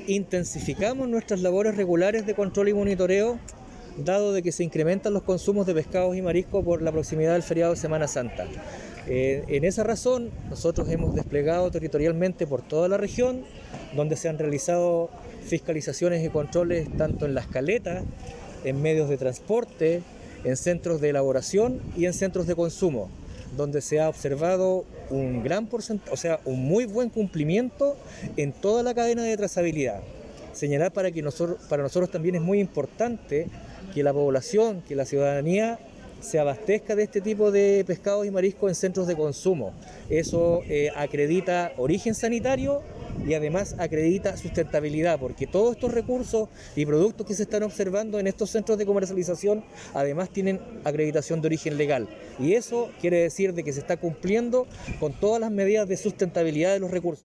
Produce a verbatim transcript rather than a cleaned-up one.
intensificamos nuestras labores regulares de control y monitoreo, dado de que se incrementan los consumos de pescados y mariscos por la proximidad del feriado de Semana Santa. Eh, en esa razón, nosotros hemos desplegado territorialmente por toda la región, donde se han realizado fiscalizaciones y controles tanto en las caletas, en medios de transporte, en centros de elaboración y en centros de consumo, donde se ha observado un gran porcentaje, o sea, un muy buen cumplimiento en toda la cadena de trazabilidad. Señalar para que nosotros, para nosotros también es muy importante que la población, que la ciudadanía se abastezca de este tipo de pescados y mariscos en centros de consumo. Eso eh, acredita origen sanitario y además acredita sustentabilidad, porque todos estos recursos y productos que se están observando en estos centros de comercialización además tienen acreditación de origen legal, y eso quiere decir de que se está cumpliendo con todas las medidas de sustentabilidad de los recursos.